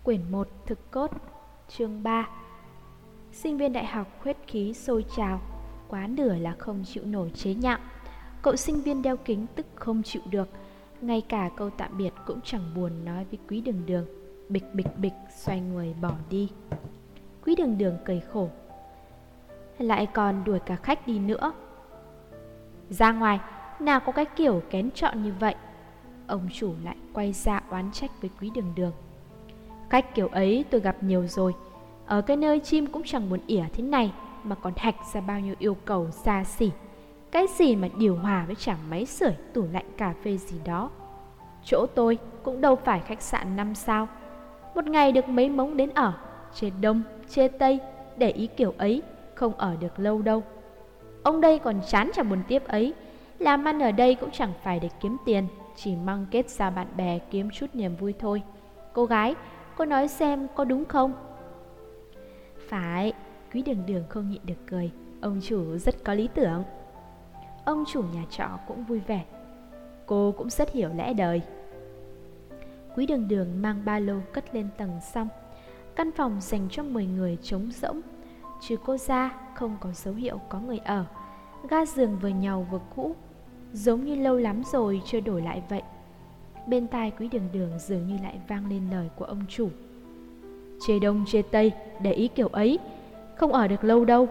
Quyển 1 thực cốt, chương 3. Sinh viên đại học huyết khí sôi trào, quá nửa là không chịu nổi chế nhạo. Cậu sinh viên đeo kính tức không chịu được, ngay cả câu tạm biệt cũng chẳng buồn nói với Quý Đường Đường. Bịch bịch bịch xoay người bỏ đi. Quý Đường Đường cười khổ, lại còn đuổi cả khách đi nữa. Ra ngoài, nào có cái kiểu kén chọn như vậy. Ông chủ lại quay ra oán trách với Quý Đường Đường. Khách kiểu ấy tôi gặp nhiều rồi. Ở cái nơi chim cũng chẳng buồn ỉa thế này mà còn hạch ra bao nhiêu yêu cầu xa xỉ. Cái gì mà điều hòa với chả máy sưởi, tủ lạnh, cà phê gì đó. Chỗ tôi cũng đâu phải khách sạn 5 sao. Một ngày được mấy mống đến ở, chê đông, chê tây, để ý kiểu ấy, không ở được lâu đâu. Ông đây còn chán chả buồn tiếp ấy. Làm ăn ở đây cũng chẳng phải để kiếm tiền, chỉ mong kết giao bạn bè kiếm chút niềm vui thôi. Cô gái, cô nói xem có đúng không? Phải. Quý Đường Đường không nhịn được cười. Ông chủ rất có lý tưởng. Ông chủ nhà trọ cũng vui vẻ. Cô cũng rất hiểu lẽ đời. Quý Đường Đường mang ba lô cất lên tầng xong. Căn phòng dành cho 10 người trống rỗng. Trừ cô ra không có dấu hiệu có người ở. Ga giường vừa nhàu vừa cũ, giống như lâu lắm rồi chưa đổi lại vậy. Bên tai Quý Đường Đường dường như lại vang lên lời của ông chủ. Chê đông chê tây, để ý kiểu ấy, không ở được lâu đâu.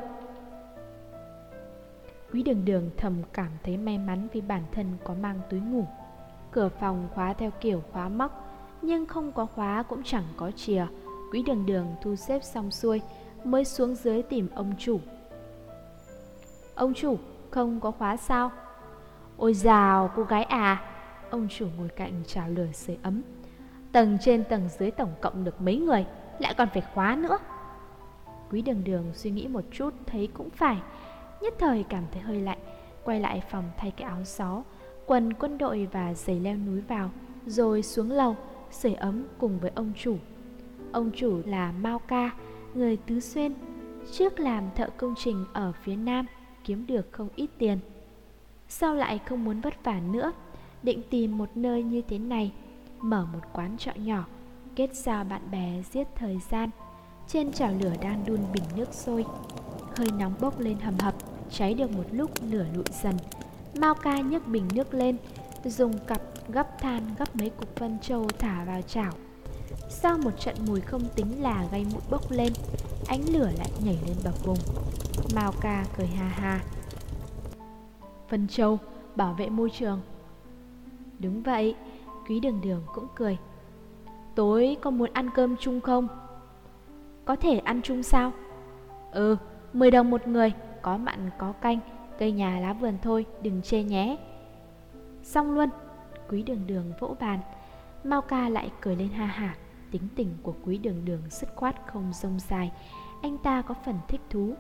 Quý Đường Đường thầm cảm thấy may mắn vì bản thân có mang túi ngủ. Cửa phòng khóa theo kiểu khóa móc, nhưng không có khóa cũng chẳng có chìa. Quý Đường Đường thu xếp xong xuôi mới xuống dưới tìm ông chủ. Ông chủ, không có khóa sao? Ôi dào, cô gái à. Ông chủ ngồi cạnh chảo lửa sưởi ấm. Tầng trên tầng dưới tổng cộng được mấy người, lại còn phải khóa nữa. Quý Đường Đường suy nghĩ một chút thấy cũng phải, nhất thời cảm thấy hơi lạnh. Quay lại phòng thay cái áo gió, quần quân đội và giày leo núi vào, rồi xuống lầu sưởi ấm cùng với ông chủ. Ông chủ là Mao Ca, người Tứ Xuyên, trước làm thợ công trình ở phía Nam, kiếm được không ít tiền. Sau lại không muốn vất vả nữa, định tìm một nơi như thế này, mở một quán trọ nhỏ, kết giao bạn bè giết thời gian. Trên chảo lửa đang đun bình nước sôi, hơi nóng bốc lên hầm hập. Cháy được một lúc, lửa lụi dần. Mao Ca nhấc bình nước lên, dùng cặp gấp than gấp mấy cục phân trâu thả vào chảo. Sau một trận mùi không tính là gây mũi bốc lên, ánh lửa lại nhảy lên bập bùng. Mao Ca cười ha ha. Phân trâu bảo vệ môi trường. Đúng vậy. Quý Đường Đường cũng cười. Tối có muốn ăn cơm chung không? Có thể ăn chung sao? 10 đồng một người, có mặn có canh, cây nhà lá vườn thôi, đừng chê nhé. Xong luôn. Quý Đường Đường vỗ bàn. Mao Ca lại cười lên ha hả. Tính tình của Quý Đường Đường dứt khoát không rông dài. Anh ta có phần thích thú.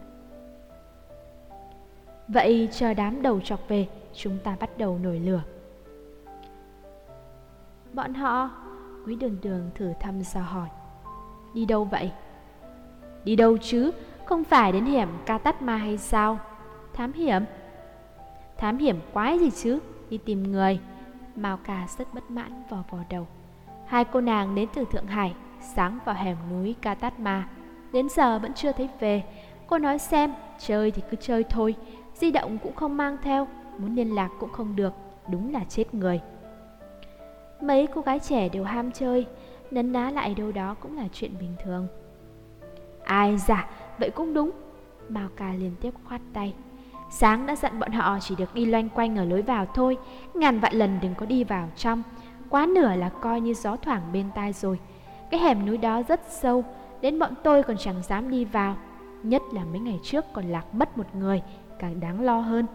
Vậy chờ đám đầu chọc về, chúng ta bắt đầu nổi lửa. Bọn họ? Quý Đường Đường thử thăm dò hỏi. Đi đâu vậy? Đi đâu chứ, không phải đến hiểm Ca Tát Ma hay sao? Thám hiểm? Thám hiểm quái gì chứ, đi tìm người. Mao Ca rất bất mãn vò vò đầu. Hai cô nàng đến từ Thượng Hải, sáng vào hẻm núi Ca Tát Ma, đến giờ vẫn chưa thấy về. Cô nói xem, chơi thì cứ chơi thôi, di động cũng không mang theo, muốn liên lạc cũng không được, đúng là chết người. Mấy cô gái trẻ đều ham chơi, nấn ná lại đâu đó cũng là chuyện bình thường. Ai dạ, vậy cũng đúng. Mao Ca liên tiếp khoát tay. Sáng đã dặn bọn họ chỉ được đi loanh quanh ở lối vào thôi, ngàn vạn lần đừng có đi vào trong. Quá nửa là coi như gió thoảng bên tai rồi. Cái hẻm núi đó rất sâu, đến bọn tôi còn chẳng dám đi vào. Nhất là mấy ngày trước còn lạc mất một người, càng đáng lo hơn.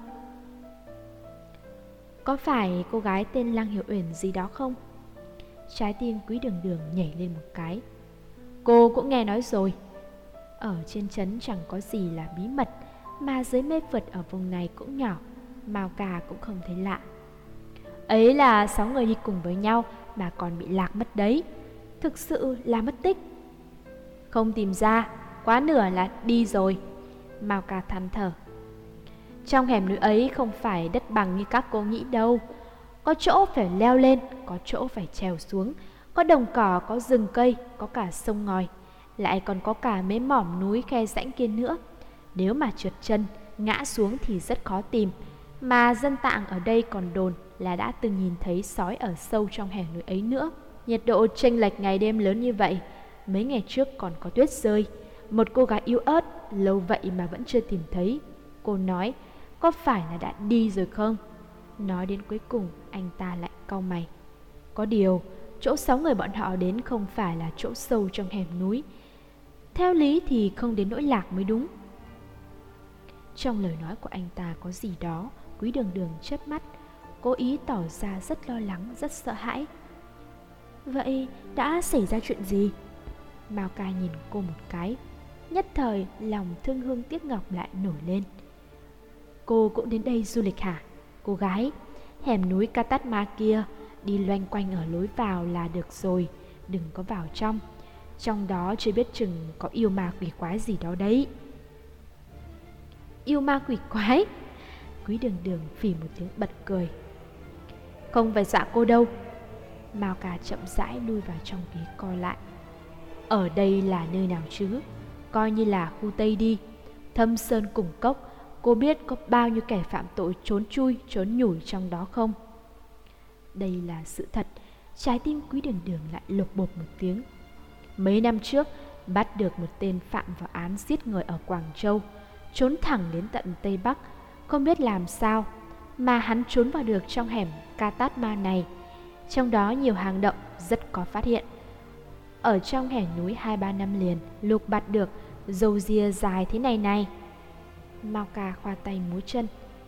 Có phải cô gái tên Lăng Hiểu Uyển gì đó không? Trái tim Quý Đường Đường nhảy lên một cái. Cô cũng nghe nói rồi. Ở trên trấn chẳng có gì là bí mật, mà giới mê Phật ở vùng này cũng nhỏ. Mao Ca cũng không thấy lạ. Ấy là 6 người đi cùng với nhau mà còn bị lạc mất đấy. Thực sự là mất tích. Không tìm ra, quá nửa là đi rồi. Mao Ca than thở. Trong hẻm núi ấy không phải đất bằng như các cô nghĩ đâu. Có chỗ phải leo lên, có chỗ phải trèo xuống, Có đồng cỏ, có rừng cây, có cả sông ngòi, lại còn có cả mấy mỏm núi khe rãnh kia nữa. Nếu mà trượt chân, ngã xuống thì rất khó tìm. Mà dân Tạng ở đây còn đồn là đã từng nhìn thấy sói ở sâu trong hẻm núi ấy nữa. Nhiệt độ chênh lệch ngày đêm lớn như vậy. Mấy ngày trước còn có tuyết rơi. Một cô gái yếu ớt, lâu vậy mà vẫn chưa tìm thấy. Cô nói, có phải là đã đi rồi không? Nói đến cuối cùng, anh ta lại cau mày. Có điều, chỗ 6 người bọn họ đến không phải là chỗ sâu trong hẻm núi. Theo lý thì không đến nỗi lạc mới đúng. Trong lời nói của anh ta có gì đó. Quý Đường Đường chớp mắt, cố ý tỏ ra rất lo lắng, rất sợ hãi. Vậy đã xảy ra chuyện gì? Mao Ca nhìn cô một cái. Nhất thời lòng thương hương tiếc ngọc lại nổi lên. Cô cũng đến đây du lịch hả? Cô gái, hẻm núi Katatma kia, đi loanh quanh ở lối vào là được rồi, đừng có vào trong. Trong đó chưa biết chừng có yêu ma quỷ quái gì đó đấy. Yêu ma quỷ quái? Quý Đường Đường phì một tiếng bật cười. Không phải dọa cô đâu. Mao Ca chậm rãi lui vào trong ghế co lại. Ở đây là nơi nào chứ? Coi như là khu Tây đi. Thâm Sơn Cùng Cốc, cô biết có bao nhiêu kẻ phạm tội trốn chui, trốn nhủi trong đó không? Đây là sự thật. Trái tim Quý Đường Đường lại lột bột một tiếng. Mấy năm trước, bắt được một tên phạm vào án giết người ở Quảng Châu, trốn thẳng đến tận Tây Bắc. Không biết làm sao mà hắn trốn vào được trong hẻm Katatma này. Trong đó nhiều hang động rất có phát hiện. Ở trong hẻm núi 2-3 năm liền lục bạt được râu ria dài thế này này. Mao Ca khoa tay múa chân.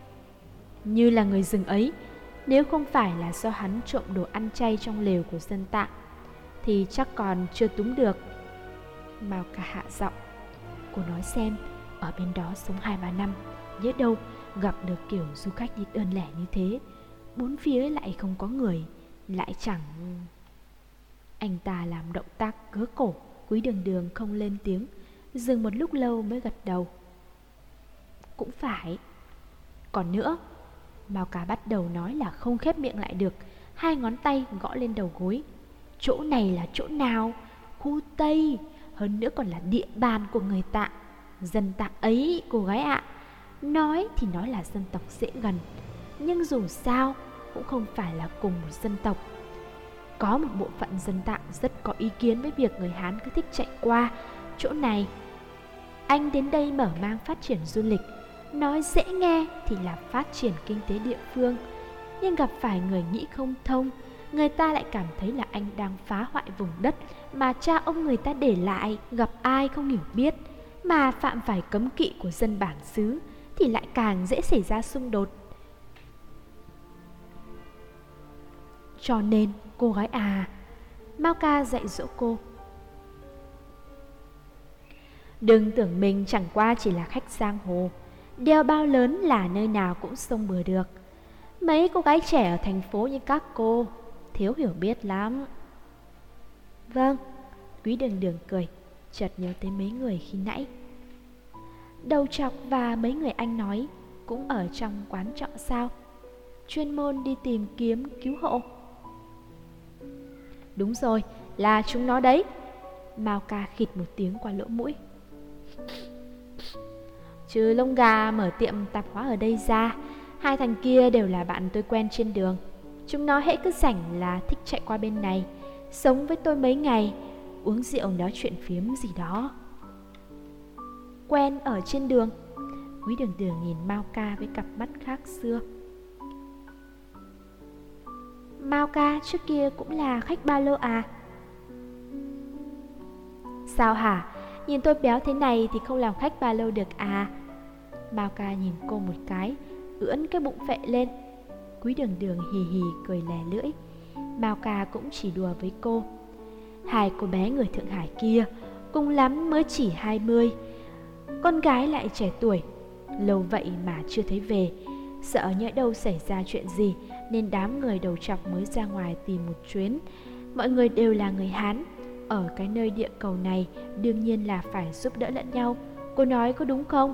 Như là người rừng ấy. Nếu không phải là do hắn trộm đồ ăn chay trong lều của dân Tạng thì chắc còn chưa túm được. Mao Ca hạ giọng. Cô nói xem, ở bên đó sống 2-3 năm, nhớ đâu gặp được kiểu du khách đi đơn lẻ như thế. Bốn phía lại không có người, lại chẳng... Anh ta làm động tác cớ cổ. Quý Đường Đường không lên tiếng, dừng một lúc lâu mới gật đầu. Cũng phải. Còn nữa, Mao Ca bắt đầu nói là không khép miệng lại được, hai ngón tay gõ lên đầu gối. Chỗ này là chỗ nào? Khu Tây, hơn nữa còn là địa bàn của người Tạng. Dân Tạng ấy, cô gái ạ. Nói thì nói là dân tộc dễ gần, nhưng dù sao cũng không phải là cùng một dân tộc. Có một bộ phận dân Tạng rất có ý kiến với việc người Hán cứ thích chạy qua chỗ này. Anh đến đây mở mang phát triển du lịch, nói dễ nghe thì là phát triển kinh tế địa phương, nhưng gặp phải người nghĩ không thông, người ta lại cảm thấy là anh đang phá hoại vùng đất mà cha ông người ta để lại. Gặp ai không hiểu biết mà phạm phải cấm kỵ của dân bản xứ thì lại càng dễ xảy ra xung đột. Cho nên cô gái à, Mao Ca dạy dỗ cô, đừng tưởng mình chẳng qua chỉ là khách giang hồ. Đeo bao lớn là nơi nào cũng xông bừa được. Mấy cô gái trẻ ở thành phố như các cô thiếu hiểu biết lắm. Vâng. Quý Đường Đường cười, chợt nhớ tới mấy người khi nãy. Đầu Trọc và mấy người anh nói cũng ở trong quán trọ sao? Chuyên môn đi tìm kiếm cứu hộ. Đúng rồi, là chúng nó đấy. Mao Ca khịt một tiếng qua lỗ mũi. Trừ lông gà mở tiệm tạp hóa ở đây ra, hai thằng kia đều là bạn tôi quen trên đường. Chúng nó hễ cứ rảnh là thích chạy qua bên này, sống với tôi mấy ngày, uống rượu nói chuyện phiếm gì đó. Quen ở trên đường? Quý Đường Đường nhìn Mao Ca với cặp mắt khác xưa. Mao Ca trước kia cũng là khách ba lô à? Sao hả? Nhìn tôi béo thế này thì không làm khách ba lô được à? Mao Ca nhìn cô một cái, ưỡn cái bụng phệ lên. Quý Đường Đường hì hì cười lè lưỡi. Mao Ca cũng chỉ đùa với cô. Hai cô bé người Thượng Hải kia cùng lắm mới chỉ 20. Con gái lại trẻ tuổi, lâu vậy mà chưa thấy về. Sợ nhỡ đâu xảy ra chuyện gì nên đám người Đầu Trọc mới ra ngoài tìm một chuyến. Mọi người đều là người Hán, ở cái nơi địa cầu này đương nhiên là phải giúp đỡ lẫn nhau. Cô nói có đúng không?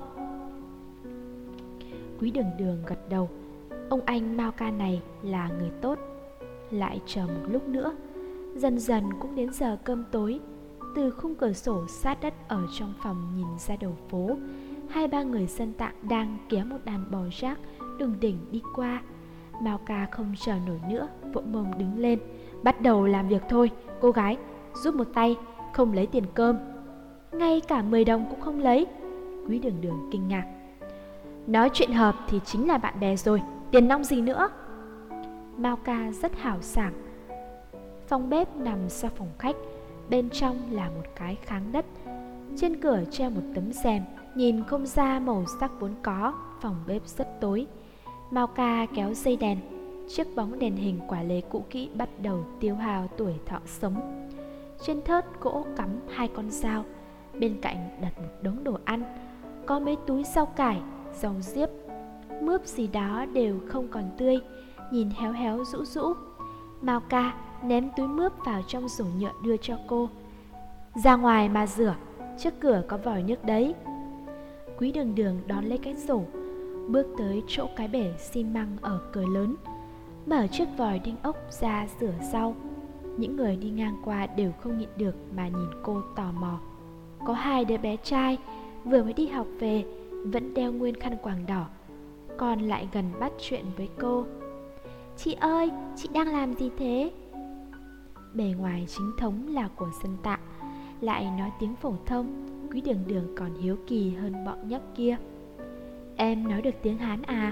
Quý Đường Đường gật đầu. Ông anh Mao Ca này là người tốt. Lại chờ một lúc nữa, Dần dần cũng đến giờ cơm tối. Từ khung cửa sổ sát đất ở trong phòng nhìn ra đầu phố, 2-3 người dân Tạng đang kéo một đàn bò rác đùng đỉnh đi qua. Mao Ca không chờ nổi nữa, vỗ mông đứng lên. Bắt đầu làm việc thôi, cô gái, giúp một tay, không lấy tiền cơm. Ngay cả 10 đồng cũng không lấy. Quý Đường Đường kinh ngạc. Nói chuyện hợp thì chính là bạn bè rồi, tiền nong gì nữa. Mao Ca rất hào sảng. Phòng bếp nằm sau phòng khách, bên trong là một cái kháng đất. Trên cửa treo một tấm rèm, nhìn không ra màu sắc vốn có. Phòng bếp rất tối. Mao Ca kéo dây đèn, chiếc bóng đèn hình quả lê cũ kỹ bắt đầu tiêu hao tuổi thọ sống. Trên thớt gỗ cắm 2 con dao, bên cạnh đặt một đống đồ ăn, có mấy túi rau cải, rau diếp, mướp gì đó đều không còn tươi, nhìn héo héo rũ rũ. Mao Ca ném túi mướp vào trong rổ nhựa đưa cho cô. Ra ngoài mà rửa, trước cửa có vòi nước đấy. Quý Đường Đường đón lấy cái rổ, bước tới chỗ cái bể xi măng ở cửa lớn, mở chiếc vòi đinh ốc ra rửa rau. Những người đi ngang qua đều không nhịn được mà nhìn cô tò mò. Có 2 đứa bé trai vừa mới đi học về, vẫn đeo nguyên khăn quàng đỏ, còn lại gần bắt chuyện với cô. Chị ơi, chị đang làm gì thế? Bề ngoài chính thống là của dân Tạng, lại nói tiếng phổ thông. Quý Đường Đường còn hiếu kỳ hơn bọn nhóc kia. Em nói được tiếng Hán à?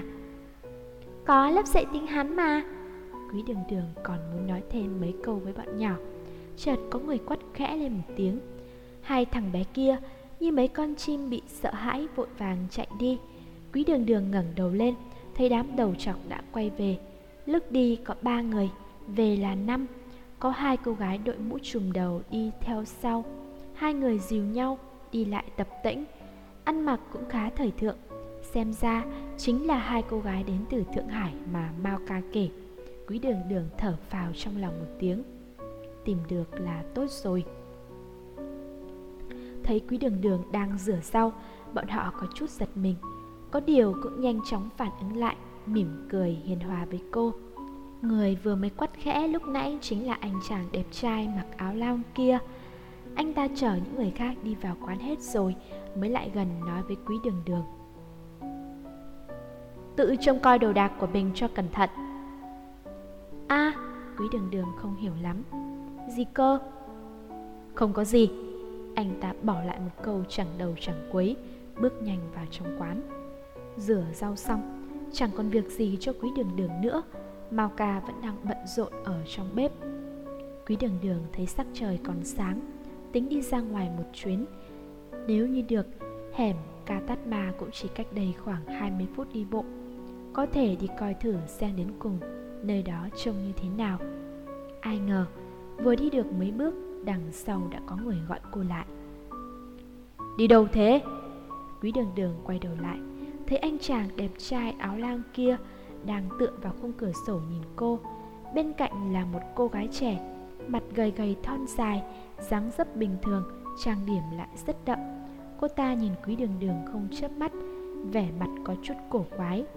Có lớp dạy tiếng Hán mà. Quý Đường Đường còn muốn nói thêm mấy câu với bọn nhỏ, chợt có người quát khẽ lên một tiếng. 2 thằng bé kia như mấy con chim bị sợ hãi vội vàng chạy đi. Quý Đường Đường ngẩng đầu lên, thấy đám đầu trọc đã quay về. Lúc đi có 3 người, về là 5. Có 2 cô gái đội mũ trùm đầu đi theo sau. 2 người dìu nhau đi lại tập tễnh, ăn mặc cũng khá thời thượng. Xem ra chính là 2 cô gái đến từ Thượng Hải mà Mao Ca kể. Quý Đường Đường thở phào trong lòng một tiếng. Tìm được là tốt rồi. Thấy Quý Đường Đường đang rửa rau, bọn họ có chút giật mình, có điều cũng nhanh chóng phản ứng lại, mỉm cười hiền hòa với cô. Người vừa mới quát khẽ lúc nãy chính là anh chàng đẹp trai mặc áo lam kia. Anh ta chở những người khác đi vào quán hết rồi mới lại gần nói với Quý Đường Đường. Tự trông coi đồ đạc của mình cho cẩn thận. À, Quý Đường Đường không hiểu lắm. Gì cơ? Không có gì. Anh ta bỏ lại một câu chẳng đầu chẳng quấy, bước nhanh vào trong quán. Rửa rau xong, chẳng còn việc gì cho Quý Đường Đường nữa. Mao Ca vẫn đang bận rộn ở trong bếp. Quý Đường Đường thấy sắc trời còn sáng, tính đi ra ngoài một chuyến. Nếu như được, hẻm Ca Tát Ma cũng chỉ cách đây khoảng 20 phút đi bộ. Có thể đi coi thử xem đến cùng nơi đó trông như thế nào. Ai ngờ vừa đi được mấy bước, đằng sau đã có người gọi cô lại. Đi đâu thế? Quý Đường Đường quay đầu lại, thấy anh chàng đẹp trai áo lam kia đang tựa vào khung cửa sổ nhìn cô. Bên cạnh là một cô gái trẻ, mặt gầy gầy thon dài, dáng dấp bình thường, trang điểm lại rất đậm. Cô ta nhìn Quý Đường Đường không chớp mắt, vẻ mặt có chút cổ quái.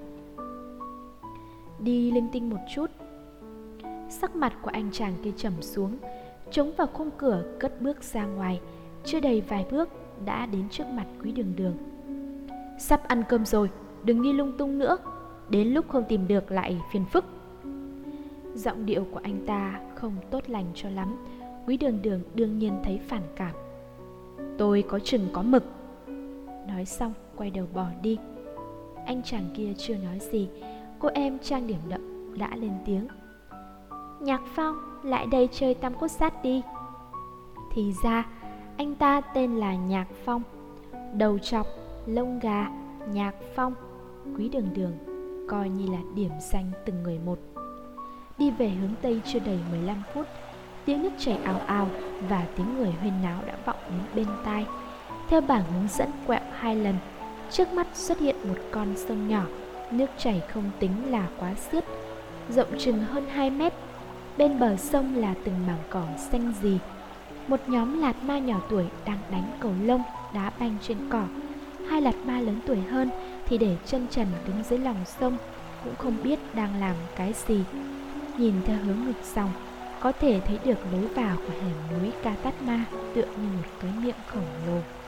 Đi linh tinh một chút. Sắc mặt của anh chàng kia trầm xuống, chống vào khung cửa cất bước ra ngoài. Chưa đầy vài bước đã đến trước mặt Quý Đường Đường. Sắp ăn cơm rồi, đừng đi lung tung nữa, đến lúc không tìm được lại phiền phức. Giọng điệu của anh ta không tốt lành cho lắm. Quý Đường Đường đương nhiên thấy phản cảm. Tôi có chừng có mực. Nói xong quay đầu bỏ đi. Anh chàng kia chưa nói gì, cô em trang điểm đậm đã lên tiếng. Nhạc Phong, lại đây chơi tam cốt sát đi. Thì ra anh ta tên là Nhạc Phong, đầu trọc, lông gà, Nhạc Phong. Quý Đường Đường coi như là điểm danh từng người một. Đi về hướng Tây chưa đầy 15 phút, tiếng nước chảy ào ào và tiếng người huyên náo đã vọng đến bên tai. Theo bảng hướng dẫn quẹo 2 lần, trước mắt xuất hiện một con sông nhỏ. Nước chảy không tính là quá xiết, rộng chừng hơn 2 mét. Bên bờ sông là từng mảng cỏ xanh rì. Một nhóm lạt ma nhỏ tuổi đang đánh cầu lông, đá banh trên cỏ. 2 lạt ma lớn tuổi hơn thì để chân trần đứng dưới lòng sông, cũng không biết đang làm cái gì. Nhìn theo hướng ngược dòng, có thể thấy được lối vào của hẻm núi Katatma tựa như một cái miệng khổng lồ.